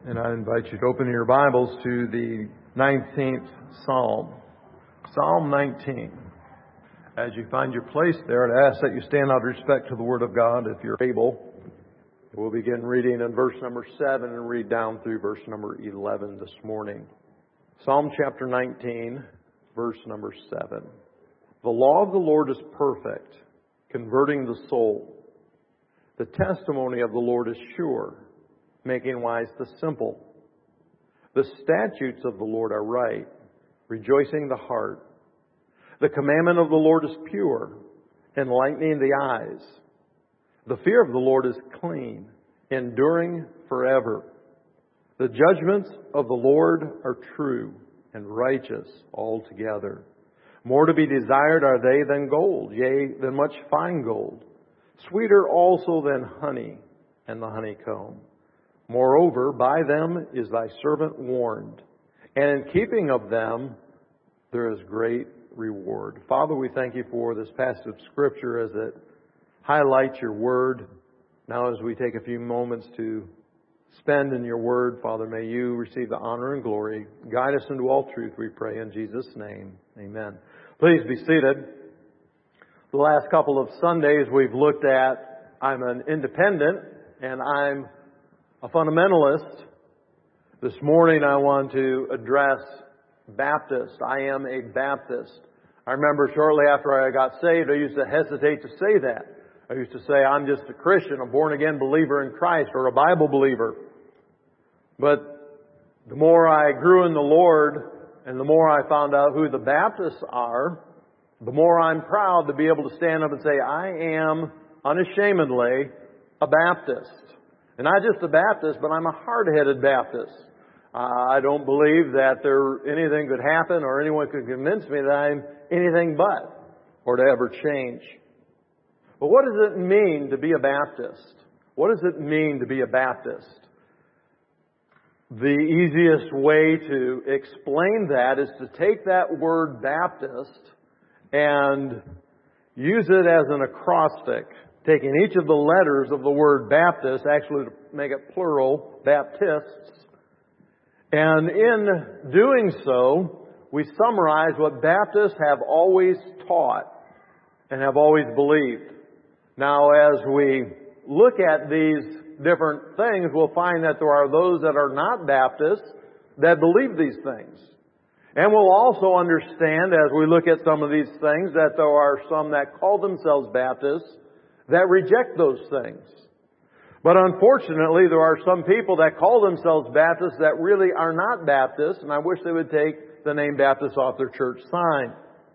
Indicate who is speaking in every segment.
Speaker 1: And I invite you to open your Bibles to the 19th Psalm. Psalm 19. As you find your place there, I'd ask that you stand out of respect to the Word of God if you're able. We'll begin reading in verse number 7 and read down through verse number 11 this morning. Psalm chapter 19, verse number 7. The law of the Lord is perfect, converting the soul. The testimony of the Lord is sure, making wise the simple. The statutes of the Lord are right, rejoicing the heart. The commandment of the Lord is pure, enlightening the eyes. The fear of the Lord is clean, enduring forever. The judgments of the Lord are true and righteous altogether. More to be desired are they than gold, yea, than much fine gold. Sweeter also than honey and the honeycomb. Moreover, by them is thy servant warned, and in keeping of them there is great reward. Father, we thank you for this passage of Scripture as it highlights your word. Now as we take a few moments to spend in your word, Father, may you receive the honor and glory. Guide us into all truth, we pray in Jesus' name. Amen. Please be seated. The last couple of Sundays we've looked at, I'm an independent and I'm a fundamentalist. This morning I want to address Baptist. I am a Baptist. I remember shortly after I got saved, I used to hesitate to say that. I used to say I'm just a Christian, a born-again believer in Christ, or a Bible believer. But the more I grew in the Lord and the more I found out who the Baptists are, the more I'm proud to be able to stand up and say, I am unashamedly a Baptist. And not just a Baptist, but I'm a hard-headed Baptist. I don't believe that anything could happen or anyone could convince me that I'm anything but, or to ever change. But what does it mean to be a Baptist? What does it mean to be a Baptist? The easiest way to explain that is to take that word Baptist and use it as an acrostic, taking each of the letters of the word Baptist, actually to make it plural, Baptists. And in doing so, we summarize what Baptists have always taught and have always believed. Now, as we look at these different things, we'll find that there are those that are not Baptists that believe these things. And we'll also understand, as we look at some of these things, that there are some that call themselves Baptists that reject those things. But unfortunately, there are some people that call themselves Baptists that really are not Baptists, and I wish they would take the name Baptist off their church sign.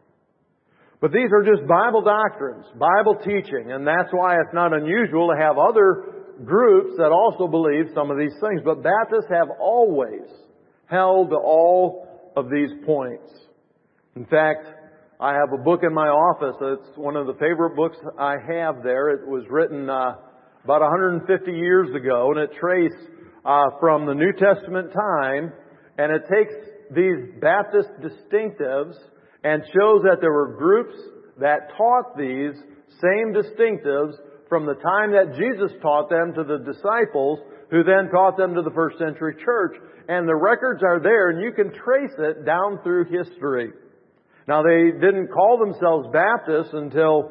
Speaker 1: But these are just Bible doctrines, Bible teaching, and that's why it's not unusual to have other groups that also believe some of these things. But Baptists have always held to all of these points. In fact, I have a book in my office. It's one of the favorite books I have there. It was written about 150 years ago, and it traced from the New Testament time, and it takes these Baptist distinctives and shows that there were groups that taught these same distinctives from the time that Jesus taught them to the disciples, who then taught them to the first century church. And the records are there, and you can trace it down through history. Now, they didn't call themselves Baptists until,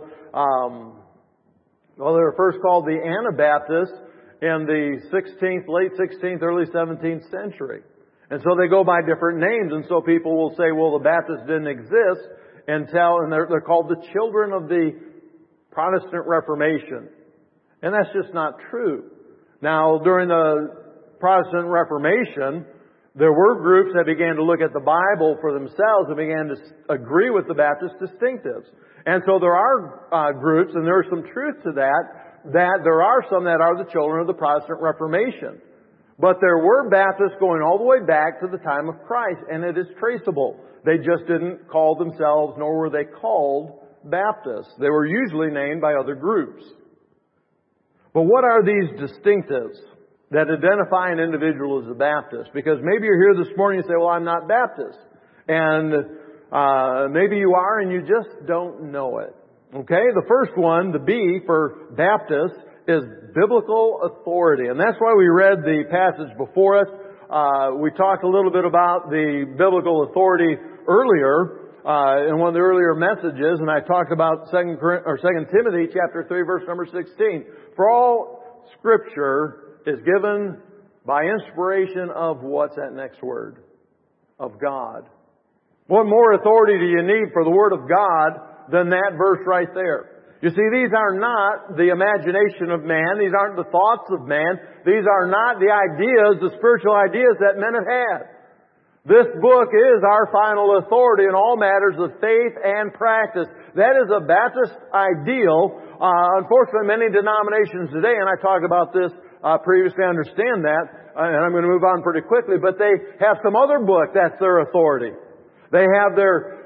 Speaker 1: they were first called the Anabaptists in the late 16th, early 17th century. And so they go by different names, and so people will say, well, the Baptists didn't exist and they're called the children of the Protestant Reformation. And that's just not true. Now, during the Protestant Reformation, there were groups that began to look at the Bible for themselves and began to agree with the Baptist distinctives. And so there are groups, and there's some truth to that there are some that are the children of the Protestant Reformation. But there were Baptists going all the way back to the time of Christ, and it is traceable. They just didn't call themselves, nor were they called Baptists. They were usually named by other groups. But what are these distinctives that identify an individual as a Baptist? Because maybe you're here this morning and say, well, I'm not Baptist. And maybe you are and you just don't know it. Okay? The first one, the B for Baptist, is biblical authority. And that's why we read the passage before us. we talked a little bit about the biblical authority earlier in one of the earlier messages, and I talked about 2 Timothy chapter 3, verse number 16. For all Scripture is given by inspiration of what's that next word? Of God. What more authority do you need for the Word of God than that verse right there? You see, these are not the imagination of man. These aren't the thoughts of man. These are not the ideas, the spiritual ideas that men have had. This book is our final authority in all matters of faith and practice. That is a Baptist ideal. Unfortunately, many denominations today, and I talked about this previously, understand that, and I'm going to move on pretty quickly, but they have some other book that's their authority. They have their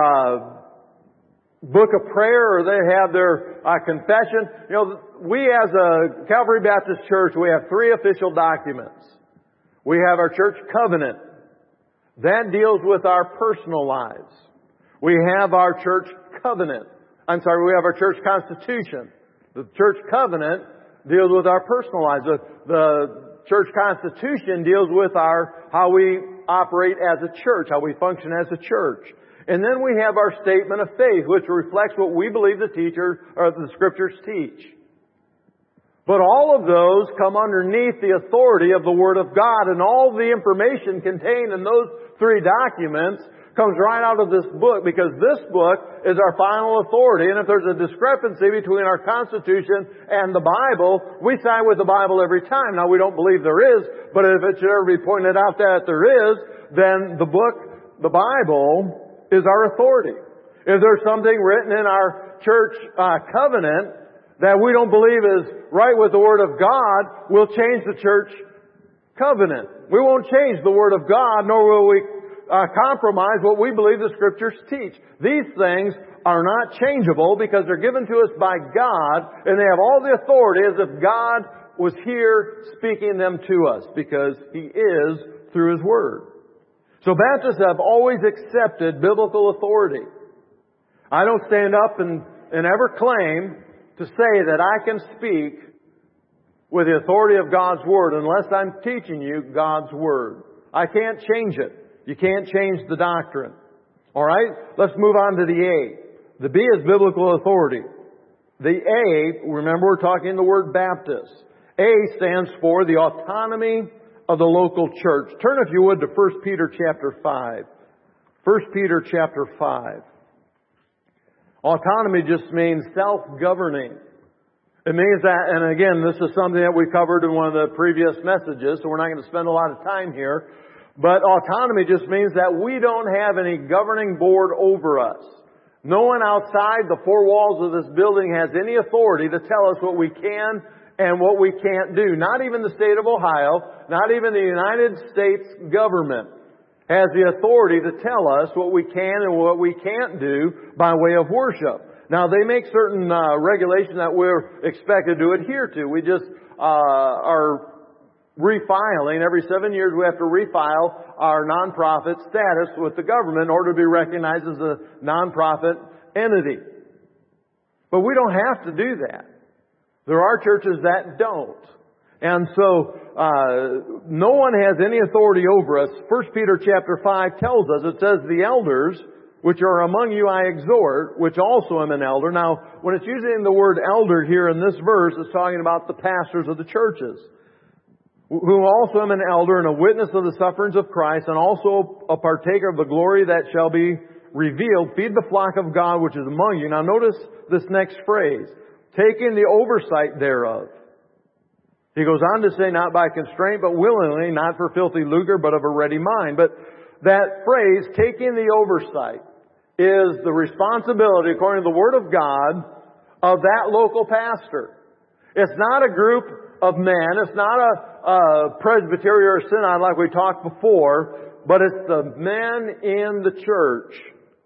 Speaker 1: book of prayer, or they have their confession. You know, we as a Calvary Baptist Church, we have 3 official documents. We have our church covenant. That deals with our personal lives. We have our church covenant. We have our church constitution. The church covenant deals with our personal lives. The church constitution deals with how we operate as a church, how we function as a church. And then we have our statement of faith, which reflects what we believe the Scriptures teach. But all of those come underneath the authority of the Word of God, and all the information contained in those 3 documents comes right out of this book, because this book is our final authority. And if there's a discrepancy between our Constitution and the Bible, we side with the Bible every time. Now, we don't believe there is, but if it should ever be pointed out that there is, then the Bible is our authority. If there's something written in our church covenant that we don't believe is right with the Word of God, we'll change the church covenant. We won't change the Word of God, nor will we compromise what we believe the Scriptures teach. These things are not changeable because they're given to us by God, and they have all the authority as if God was here speaking them to us, because He is through His Word. So Baptists have always accepted biblical authority. I don't stand up and ever claim to say that I can speak with the authority of God's Word unless I'm teaching you God's Word. I can't change it. You can't change the doctrine. Alright? Let's move on to the A. The B is biblical authority. The A, remember we're talking the word Baptist. A stands for the autonomy of the local church. Turn, if you would, to 1 Peter chapter 5. 1 Peter chapter 5. Autonomy just means self-governing. It means that, and again, this is something that we covered in one of the previous messages, so we're not going to spend a lot of time here. But autonomy just means that we don't have any governing board over us. No one outside the 4 walls of this building has any authority to tell us what we can and what we can't do. Not even the state of Ohio, not even the United States government has the authority to tell us what we can and what we can't do by way of worship. Now, they make certain regulations that we're expected to adhere to. We just are refiling. Every 7 years we have to refile our nonprofit status with the government in order to be recognized as a nonprofit entity. But we don't have to do that. There are churches that don't. And so, no one has any authority over us. 1 Peter chapter 5 tells us, it says, the elders, which are among you I exhort, which also am an elder. Now, when it's using the word elder here in this verse, it's talking about the pastors of the churches, who also am an elder and a witness of the sufferings of Christ, and also a partaker of the glory that shall be revealed. Feed the flock of God which is among you. Now notice this next phrase, taking the oversight thereof. He goes on to say, not by constraint, but willingly, not for filthy lucre, but of a ready mind. But that phrase, taking the oversight, is the responsibility, according to the Word of God, of that local pastor. It's not a group of men. It's not a presbytery or a synod like we talked before, but it's the men in the church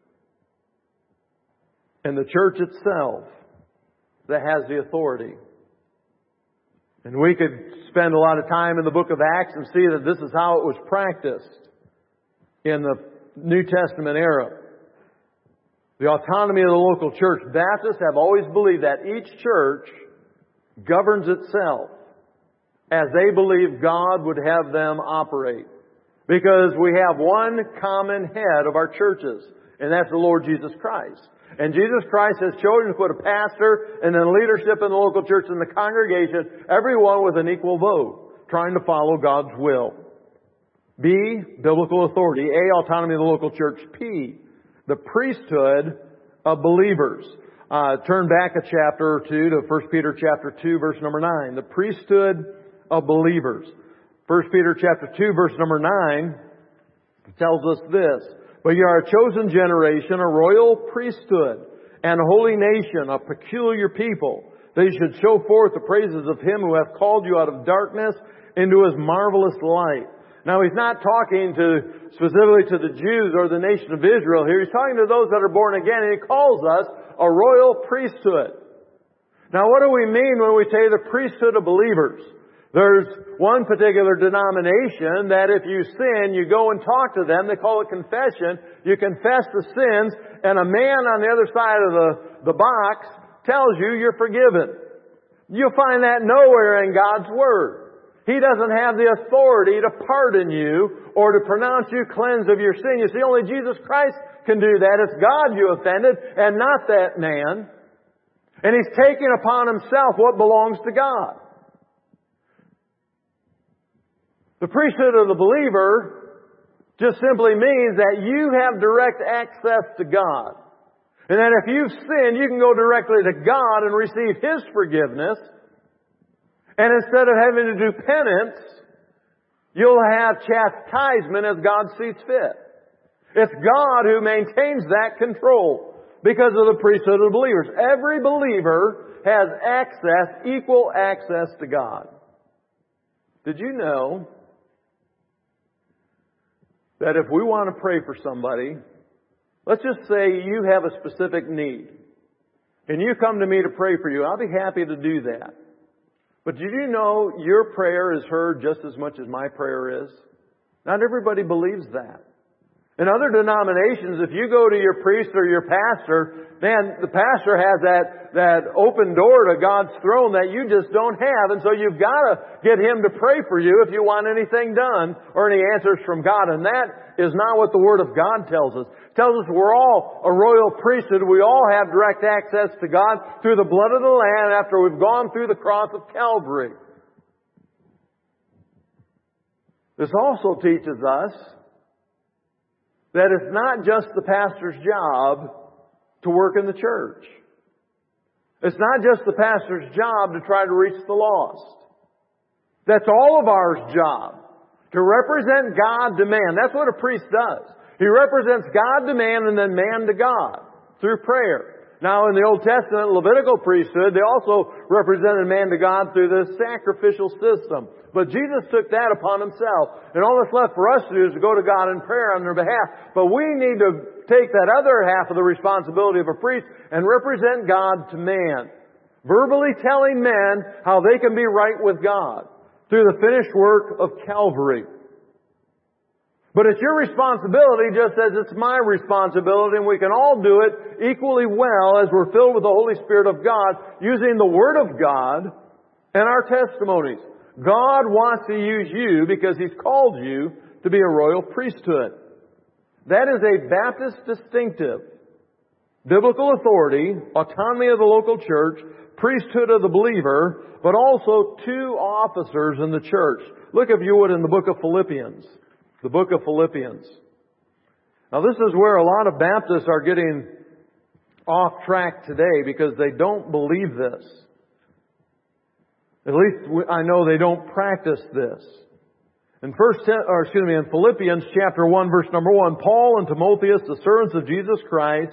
Speaker 1: and the church itself that has the authority. And we could spend a lot of time in the book of Acts and see that this is how it was practiced in the New Testament era. The autonomy of the local church. Baptists have always believed that each church governs itself as they believe God would have them operate. Because we have one common head of our churches, and that's the Lord Jesus Christ. And Jesus Christ has chosen to put a pastor and then leadership in the local church and the congregation, everyone with an equal vote, trying to follow God's will. B, biblical authority. A, autonomy of the local church. P, the priesthood of believers. Turn back a chapter or two to 1 Peter chapter 2, verse number 9. The priesthood of believers. 1 Peter chapter 2, verse number 9 tells us this. But you are a chosen generation, a royal priesthood, and a holy nation, a peculiar people. That you should show forth the praises of Him who hath called you out of darkness into His marvelous light. Now, He's not talking specifically to the Jews or the nation of Israel here. He's talking to those that are born again, and He calls us a royal priesthood. Now, what do we mean when we say the priesthood of believers? There's one particular denomination that if you sin, you go and talk to them. They call it confession. You confess the sins, and a man on the other side of the box tells you you're forgiven. You'll find that nowhere in God's Word. He doesn't have the authority to pardon you or to pronounce you cleansed of your sin. You see, only Jesus Christ can do that. It's God you offended and not that man. And He's taking upon Himself what belongs to God. The priesthood of the believer just simply means that you have direct access to God. And that if you've sinned, you can go directly to God and receive His forgiveness. And instead of having to do penance, you'll have chastisement as God sees fit. It's God who maintains that control because of the priesthood of the believers. Every believer has access, equal access to God. Did you know that if we want to pray for somebody, let's just say you have a specific need, and you come to me to pray for you, I'll be happy to do that. But did you know your prayer is heard just as much as my prayer is? Not everybody believes that. In other denominations, if you go to your priest or your pastor, man, the pastor has that open door to God's throne that you just don't have. And so you've got to get him to pray for you if you want anything done or any answers from God. And that is not what the Word of God tells us. It tells us we're all a royal priesthood. We all have direct access to God through the blood of the Lamb after we've gone through the cross of Calvary. This also teaches us that it's not just the pastor's job to work in the church. It's not just the pastor's job to try to reach the lost. That's all of our job. To represent God to man. That's what a priest does. He represents God to man and then man to God through prayer. Now in the Old Testament Levitical priesthood, they also represented man to God through the sacrificial system. But Jesus took that upon Himself. And all that's left for us to do is to go to God in prayer on their behalf. But we need to take that other half of the responsibility of a priest and represent God to man. Verbally telling men how they can be right with God through the finished work of Calvary. But it's your responsibility just as it's my responsibility, and we can all do it equally well as we're filled with the Holy Spirit of God, using the Word of God and our testimonies. God wants to use you because He's called you to be a royal priesthood. That is a Baptist distinctive. Biblical authority, autonomy of the local church, priesthood of the believer, but also two officers in the church. Look, if you would, in the book of Philippians. The book of Philippians. Now this is where a lot of Baptists are getting off track today because they don't believe this. At least I know they don't practice this. In Philippians chapter 1, verse number 1, Paul and Timotheus, the servants of Jesus Christ,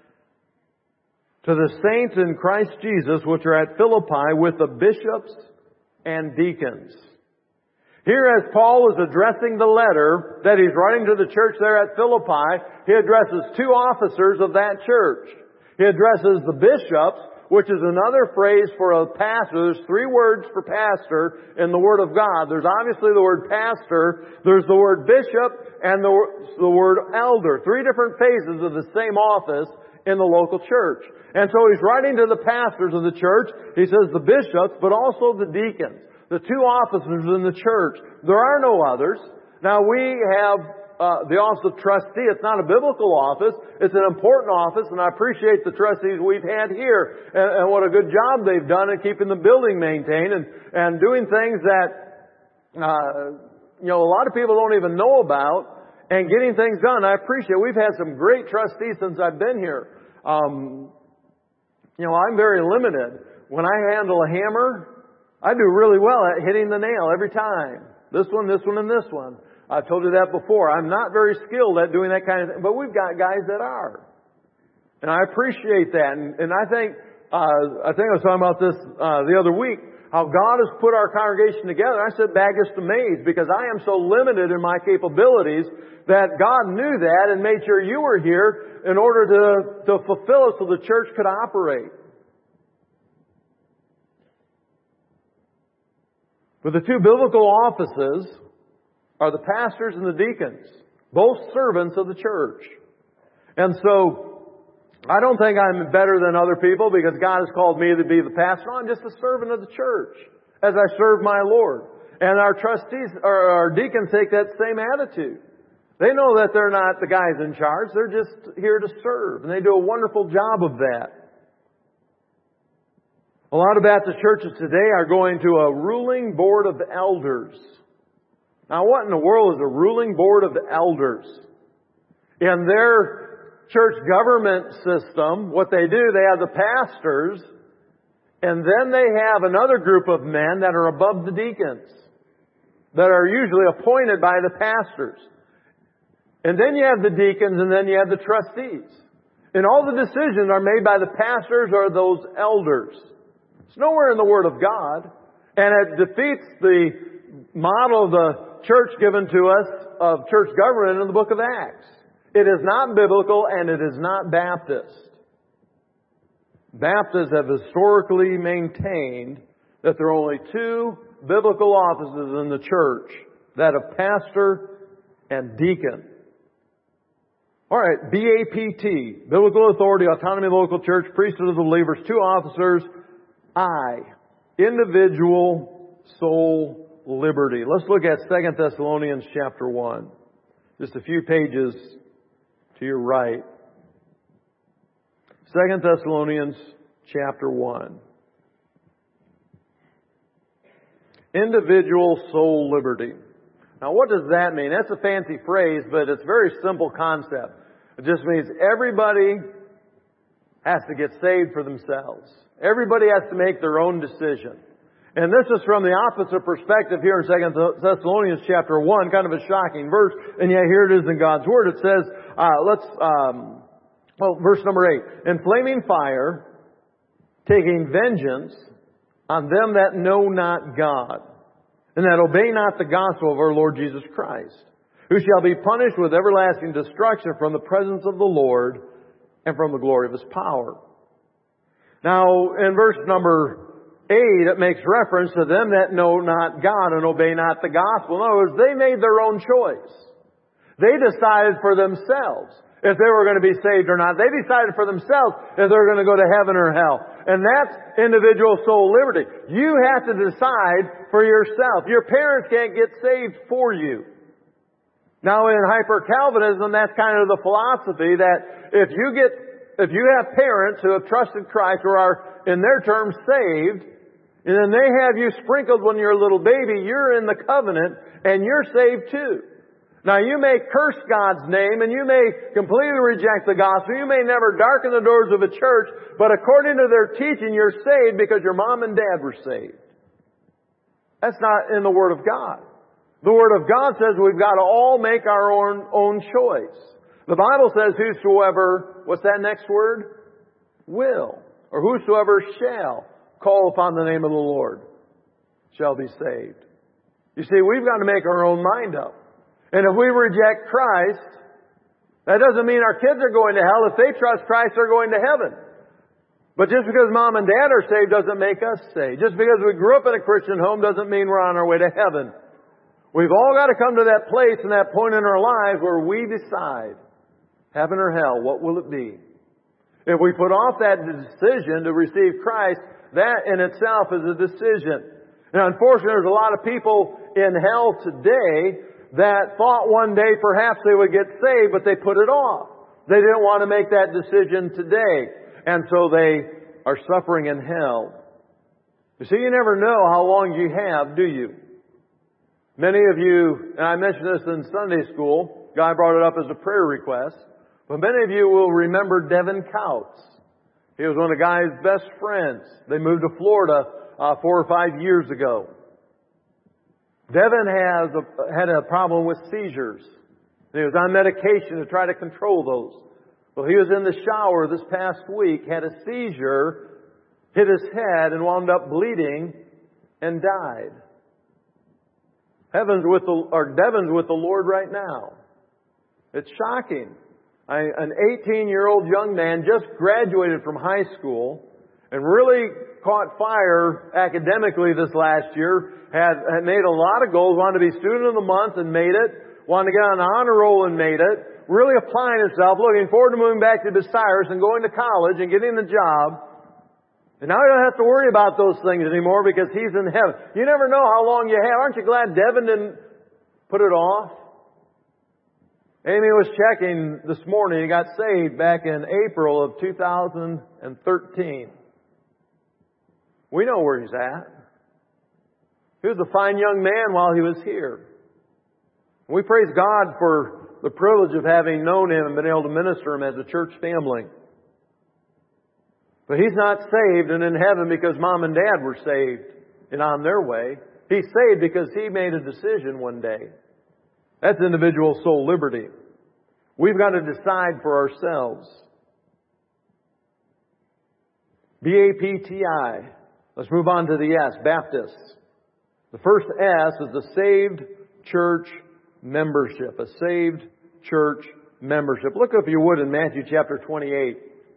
Speaker 1: to the saints in Christ Jesus, which are at Philippi, with the bishops and deacons. Here, as Paul is addressing the letter that he's writing to the church there at Philippi, he addresses two officers of that church. He addresses the bishops, which is another phrase for a pastor. There's three words for pastor in the Word of God. There's obviously the word pastor, there's the word bishop, and the word elder. Three different phases of the same office in the local church. And so he's writing to the pastors of the church. He says the bishops, but also the deacons. The two officers in the church. There are no others. Now we have the office of trustee. It's not a biblical office. It's an important office, and I appreciate the trustees we've had here and what a good job they've done in keeping the building maintained and doing things that a lot of people don't even know about and getting things done. I appreciate it. We've had some great trustees since I've been here. I'm very limited. When I handle a hammer, I do really well at hitting the nail every time. This one, and this one. I've told you that before. I'm not very skilled at doing that kind of thing, but we've got guys that are. And I appreciate that. And I think I was talking about this the other week, how God has put our congregation together. I sit back just amazed because I am so limited in my capabilities that God knew that and made sure you were here in order to fulfill it so the church could operate. But the two biblical offices are the pastors and the deacons, both servants of the church. And so, I don't think I'm better than other people because God has called me to be the pastor. No, I'm just a servant of the church as I serve my Lord. And our trustees, or our deacons take that same attitude. They know that they're not the guys in charge. They're just here to serve. And they do a wonderful job of that. A lot of Baptist churches today are going to a ruling board of elders. Now, what in the world is a ruling board of elders? In their church government system, what they do, they have the pastors, and then they have another group of men that are above the deacons, that are usually appointed by the pastors. And then you have the deacons, and then you have the trustees. And all the decisions are made by the pastors or those elders. It's nowhere in the Word of God. And it defeats the model of the church given to us of church government in the book of Acts. It is not biblical and it is not Baptist. Baptists have historically maintained that there are only two biblical offices in the church, that of pastor and deacon. All right, BAPT, Biblical Authority, Autonomy of the Local Church, Priesthood of the Believers, two officers. I, individual soul liberty. Let's look at 2 Thessalonians chapter 1. Just a few pages to your right. 2 Thessalonians chapter 1. Individual soul liberty. Now what does that mean? That's a fancy phrase, but it's a very simple concept. It just means everybody has to get saved for themselves. Everybody has to make their own decision. And this is from the opposite perspective here in 2 Thessalonians chapter 1, kind of a shocking verse, and yet here it is in God's Word. It says, verse number 8, in flaming fire, taking vengeance on them that know not God, and that obey not the gospel of our Lord Jesus Christ, who shall be punished with everlasting destruction from the presence of the Lord and from the glory of His power. Now, in verse number 8, it makes reference to them that know not God and obey not the gospel. In other words, they made their own choice. They decided for themselves if they were going to be saved or not. They decided for themselves if they were going to go to heaven or hell. And that's individual soul liberty. You have to decide for yourself. Your parents can't get saved for you. Now in hyper-Calvinism, that's kind of the philosophy that if you have parents who have trusted Christ or are, in their terms, saved, and then they have you sprinkled when you're a little baby, you're in the covenant and you're saved too. Now you may curse God's name and you may completely reject the gospel. You may never darken the doors of a church, but according to their teaching, you're saved because your mom and dad were saved. That's not in the Word of God. The Word of God says we've got to all make our own choice. The Bible says whosoever, what's that next word? Will. Or whosoever shall call upon the name of the Lord shall be saved. You see, we've got to make our own mind up. And if we reject Christ, that doesn't mean our kids are going to hell. If they trust Christ, they're going to heaven. But just because mom and dad are saved doesn't make us saved. Just because we grew up in a Christian home doesn't mean we're on our way to heaven. We've all got to come to that place and that point in our lives where we decide, heaven or hell, what will it be? If we put off that decision to receive Christ, that in itself is a decision. Now, unfortunately, there's a lot of people in hell today that thought one day perhaps they would get saved, but they put it off. They didn't want to make that decision today. And so they are suffering in hell. You see, you never know how long you have, do you? Many of you, and I mentioned this in Sunday school, Guy brought it up as a prayer request, but many of you will remember Devin Couts. He was one of Guy's best friends. They moved to Florida 4 or 5 years ago. Devin had a problem with seizures. He was on medication to try to control those. Well, he was in the shower this past week, had a seizure, hit his head, and wound up bleeding and died. Devin's with the Lord right now. It's shocking. An 18-year-old young man just graduated from high school and really caught fire academically this last year, had made a lot of goals, wanted to be student of the month and made it, wanted to get on an honor roll and made it, really applying himself, looking forward to moving back to Bucyrus and going to college and getting the job. And now he don't have to worry about those things anymore because he's in heaven. You never know how long you have. Aren't you glad Devin didn't put it off? Amy was checking this morning. He got saved back in April of 2013. We know where he's at. He was a fine young man while he was here. We praise God for the privilege of having known him and been able to minister him as a church family. But he's not saved and in heaven because mom and dad were saved and on their way. He's saved because he made a decision one day. That's individual soul liberty. We've got to decide for ourselves. BAPTI. Let's move on to the S, Baptists. The first S is the saved church membership. A saved church membership. Look, if you would, in Matthew chapter 28.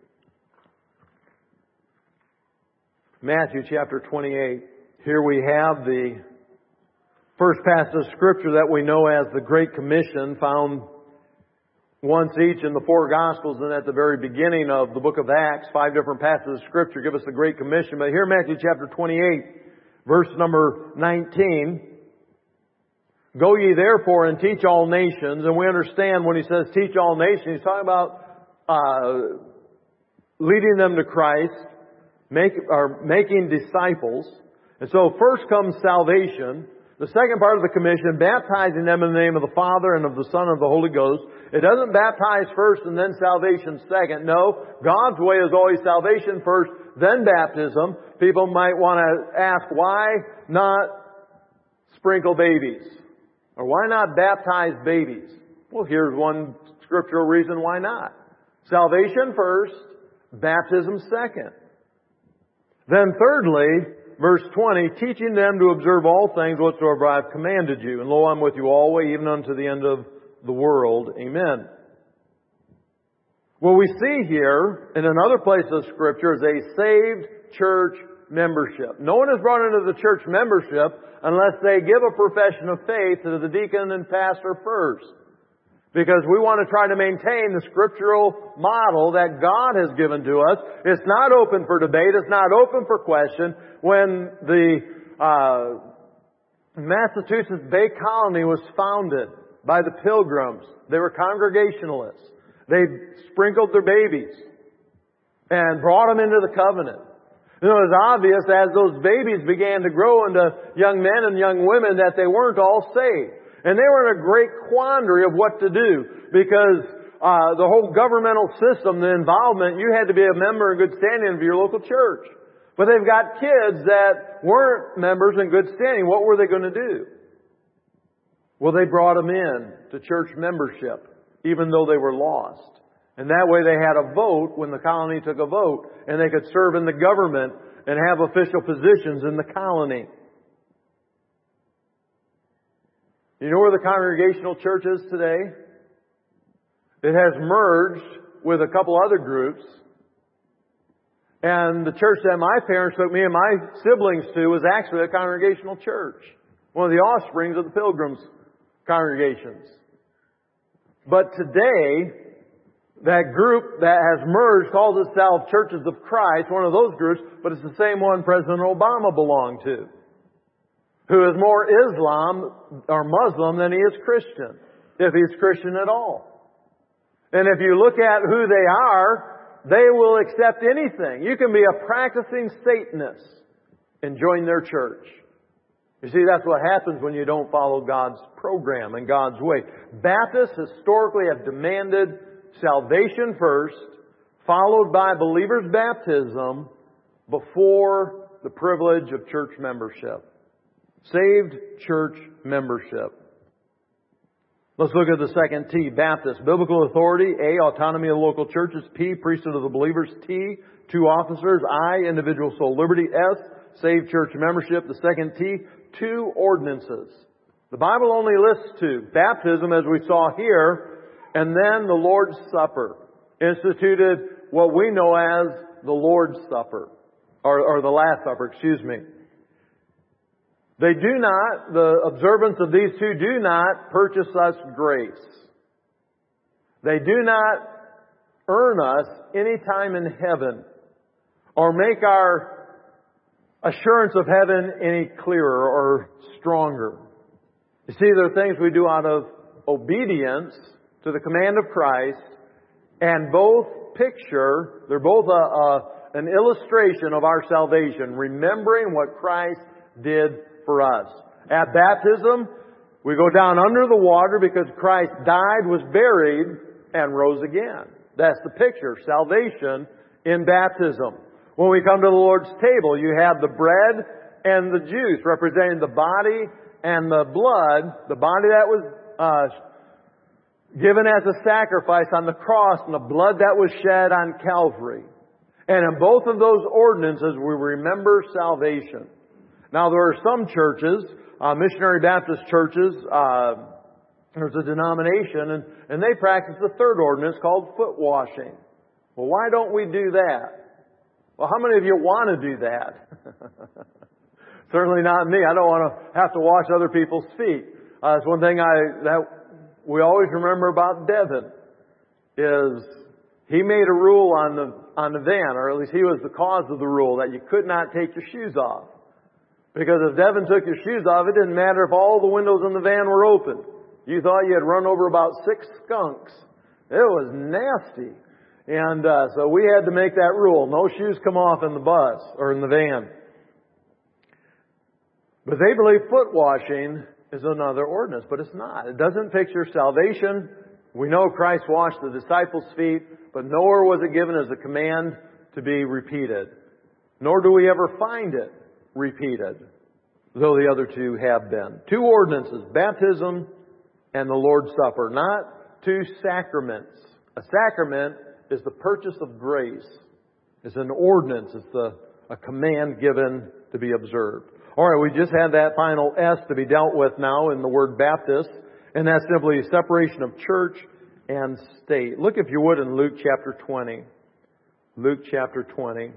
Speaker 1: Matthew chapter 28. Here we have the first passage of Scripture that we know as the Great Commission, found once each in the 4 Gospels and at the very beginning of the book of Acts. 5 different passages of Scripture give us the Great Commission. But here, Matthew chapter 28, verse number 19. Go ye therefore and teach all nations. And we understand when he says teach all nations, he's talking about leading them to Christ, making disciples. And so first comes salvation. The second part of the commission, baptizing them in the name of the Father and of the Son and of the Holy Ghost. It doesn't baptize first and then salvation second. No, God's way is always salvation first, then baptism. People might want to ask, why not sprinkle babies? Or why not baptize babies? Well, here's one scriptural reason why not. Salvation first, baptism second. Then thirdly, verse 20, teaching them to observe all things whatsoever I have commanded you. And lo, I'm with you always, even unto the end of the world. Amen. What we see here in another place of Scripture is a saved church membership. No one is brought into the church membership unless they give a profession of faith to the deacon and pastor first. Because we want to try to maintain the scriptural model that God has given to us. It's not open for debate. It's not open for question. When the Massachusetts Bay Colony was founded by the Pilgrims, they were Congregationalists. They sprinkled their babies and brought them into the covenant. You know, it was obvious as those babies began to grow into young men and young women that they weren't all saved. And they were in a great quandary of what to do because the whole governmental system, the involvement, you had to be a member in good standing of your local church. But they've got kids that weren't members in good standing. What were they going to do? Well, they brought them in to church membership, even though they were lost. And that way they had a vote when the colony took a vote, and they could serve in the government and have official positions in the colony. You know where the Congregational Church is today? It has merged with a couple other groups. And the church that my parents took me and my siblings to was actually a Congregational church. One of the offsprings of the Pilgrims congregations. But today, that group that has merged calls itself Churches of Christ, one of those groups, but it's the same one President Obama belonged to. who is more Islam or Muslim than he is Christian, if he's Christian at all. And if you look at who they are, they will accept anything. You can be a practicing Satanist and join their church. You see, that's what happens when you don't follow God's program and God's way. Baptists historically have demanded salvation first, followed by believers' baptism before the privilege of church membership. Saved church membership. Let's look at the second T, Baptist. Biblical authority, A, autonomy of local churches, P, priesthood of the believers, T, 2 officers, I, individual soul liberty, S, saved church membership. The second T, 2 ordinances. The Bible only lists 2. Baptism, as we saw here, and then the Lord's Supper. Instituted what we know as the Lord's Supper. Or the Last Supper, excuse me. They do not, the observance of these 2 do not purchase us grace. They do not earn us any time in heaven or make our assurance of heaven any clearer or stronger. You see, there are things we do out of obedience to the command of Christ, and they're both an illustration of our salvation, remembering what Christ did for us. At baptism, we go down under the water because Christ died, was buried, and rose again. That's the picture, salvation in baptism. When we come to the Lord's table, you have the bread and the juice representing the body and the blood, the body that was given as a sacrifice on the cross and the blood that was shed on Calvary. And in both of those ordinances, we remember salvation. Now, there are some churches, missionary Baptist churches, there's a denomination, and they practice the third ordinance called foot washing. Well, why don't we do that? Well, how many of you want to do that? Certainly not me. I don't want to have to wash other people's feet. It's one thing that we always remember about Devin is he made a rule on the van, or at least he was the cause of the rule, that you could not take your shoes off. Because if Devin took your shoes off, it didn't matter if all the windows in the van were open. You thought you had run over about 6 skunks. It was nasty. And so we had to make that rule. No shoes come off in the bus or in the van. But they believe foot washing is another ordinance, but it's not. It doesn't picture salvation. We know Christ washed the disciples' feet, but nowhere was it given as a command to be repeated. Nor do we ever find it repeated, though the other 2 have been. 2 ordinances, baptism and the Lord's Supper, not 2 sacraments. A sacrament is the purchase of grace. It's an ordinance. It's a command given to be observed. All right, we just had that final S to be dealt with now in the word Baptist, and that's simply separation of church and state. Look, if you would, in Luke chapter 20. Luke chapter 20.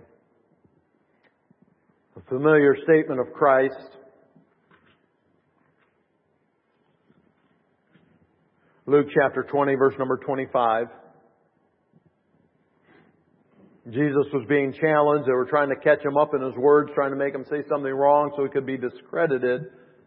Speaker 1: A familiar statement of Christ. Luke chapter 20, verse number 25. Jesus was being challenged. They were trying to catch him up in his words, trying to make him say something wrong so he could be discredited.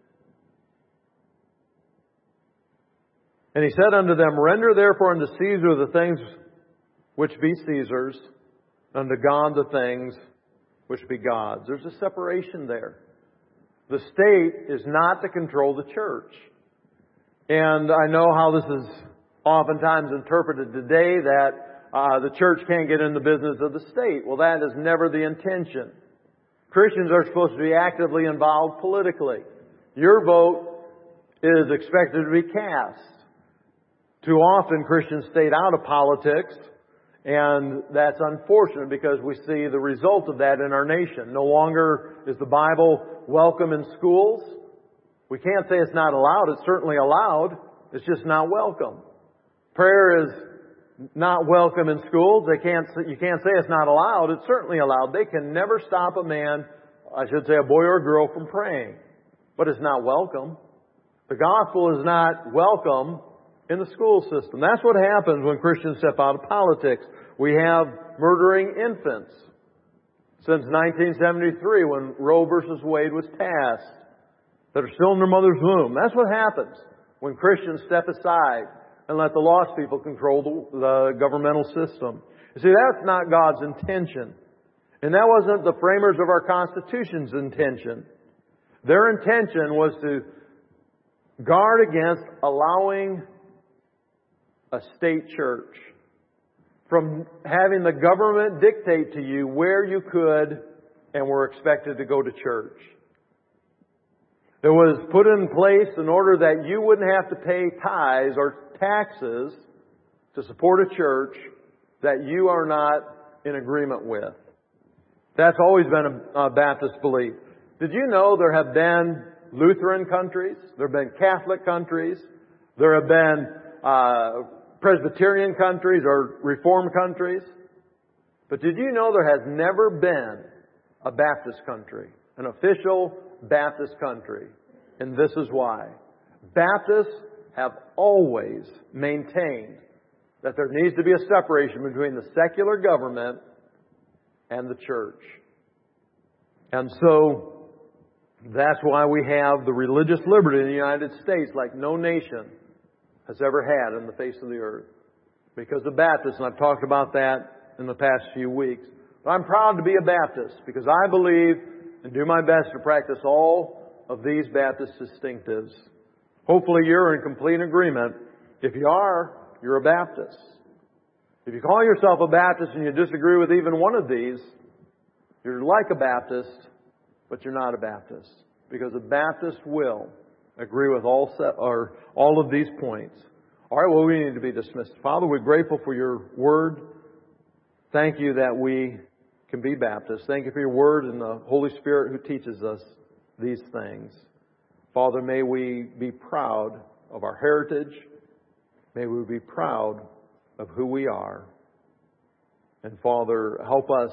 Speaker 1: And he said unto them, Render therefore unto Caesar the things which be Caesar's, unto God the things which be God's. There's a separation there. The state is not to control the church. And I know how this is oftentimes interpreted today, that the church can't get in the business of the state. Well, that is never the intention. Christians are supposed to be actively involved politically. Your vote is expected to be cast. Too often Christians stayed out of politics, and that's unfortunate because we see the result of that in our nation. No longer is the Bible welcome in schools. We can't say it's not allowed. It's certainly allowed. It's just not welcome. Prayer is not welcome in schools. You can't say it's not allowed. It's certainly allowed. They can never stop a man, I should say a boy or a girl, from praying. But it's not welcome. The gospel is not welcome in the school system. That's what happens when Christians step out of politics. We have murdering infants since 1973 when Roe versus Wade was passed. that are still in their mother's womb. That's what happens when Christians step aside and let the lost people control the governmental system. You see, that's not God's intention. And that wasn't the framers of our Constitution's intention. Their intention was to guard against allowing a state church from having the government dictate to you where you could and were expected to go to church. It was put in place in order that you wouldn't have to pay tithes or taxes to support a church that you are not in agreement with. That's always been a Baptist belief. Did you know there have been Lutheran countries? There have been Catholic countries. There have been Presbyterian countries or Reformed countries. But did you know there has never been a Baptist country, an official Baptist country? And this is why. Baptists have always maintained that there needs to be a separation between the secular government and the church. And so that's why we have the religious liberty in the United States like no nation has ever had in the face of the earth. Because the Baptists, and I've talked about that in the past few weeks. But I'm proud to be a Baptist because I believe and do my best to practice all of these Baptist distinctives. Hopefully you're in complete agreement. If you are, you're a Baptist. If you call yourself a Baptist and you disagree with even one of these, you're like a Baptist, but you're not a Baptist. Because a Baptist will agree with all of these points. All right, well, we need to be dismissed. Father, we're grateful for your word. Thank you that we can be Baptists. Thank you for your word and the Holy Spirit who teaches us these things. Father, may we be proud of our heritage. May we be proud of who we are. And Father, help us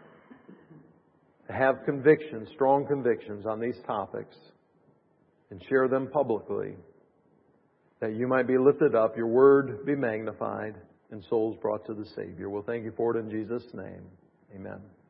Speaker 1: to have convictions, strong convictions on these topics and share them publicly, that you might be lifted up, your word be magnified, and souls brought to the Savior. We'll thank you for it in Jesus' name. Amen.